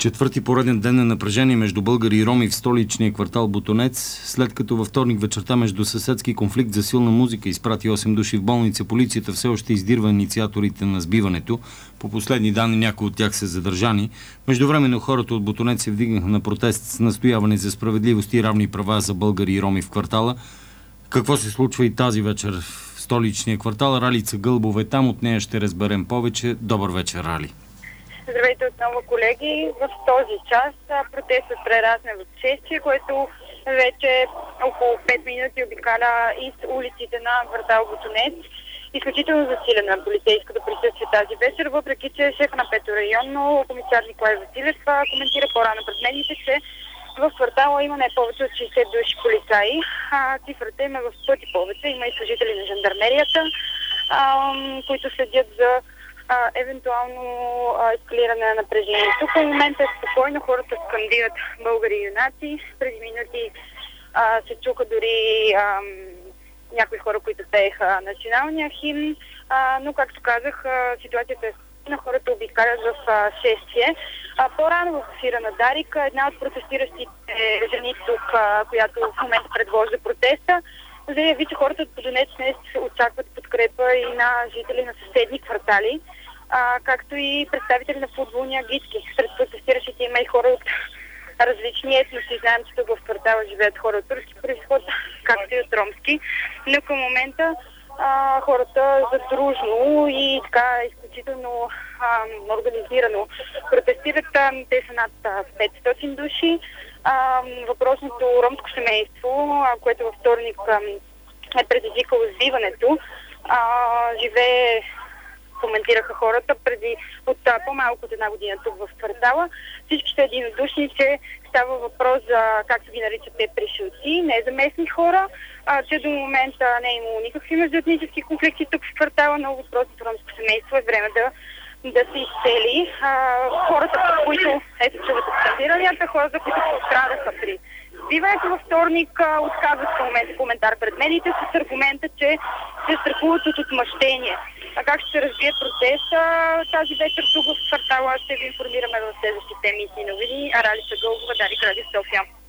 Четвърти пореден ден на напрежение между българи и роми в столичния квартал Ботунец, след като във вторник вечерта между съседски конфликт за силна музика изпрати 8 души в болница, полицията все още издирва инициаторите на сбиването. По последни данни някои от тях са задържани. Междувременно хората от Ботунец се вдигнаха на протест с настояване за справедливост и равни права за българи и роми в квартала. Какво се случва и тази вечер в столичния квартал? Ралица Гълбова е там, от нея ще разберем повече. Добър вечер, Рали. Здравейте отново, колеги. В този час протестът прерасне в шествие, което вече около 5 минути обикаля из улиците на квартал Ботунец. Изключително засилено полицейското присъствие тази вечер, въпреки че шеф на Пето районно, комисар Николай Василев, коментира по-рано пред медиите, че в квартала има не повече от 60 души полицаи. Цифрата има в пъти повече. Има и служители на жандармерията, които следят за евентуално ескалиране на напрежението. В момента е спокойно, хората скандират българи юнаци. Преди минути се чуха дори някои хора, които пееха националния химн, но както казах, ситуацията е на хората обикалят в шествие. По-рано в ефира на Дарик, една от протестиращите жени тук, която в момента предложи протеста, заяви, че хората от Ботунец днес очакват подкрепа и на жители на съседни квартали, както и представители на футболни агитки. Сред протестиращите има и хора от различни етноси. Знаем, че тук в квартала живеят хора от турски произход, както и от ромски. Но към момента хората задружно и така изключително организирано протестират. Те са над 500 души. Въпросното ромско семейство, което във вторник е предизвикало сбиването, живее, коментираха хората, от по-малко от една година тук в квартала. Всички са единодушни, че става въпрос за, както ги наричат те, пришелци, не за местни хора, че до момента не е имало никакви междуетнически конфликти тук в квартала, но въпросното ромско семейство е време да се изцели. Хората, които чуват скандиранията, хората, които пострадаха при сбиването във вторник, отказват в момента коментар пред медиите с аргумента, че се страхуват от отмъщение. Как ще се развие протеста тази вечер тук в квартала, ще ви информираме в следващите емисии новини. Ралица Гълбова, Дарик, Радио София.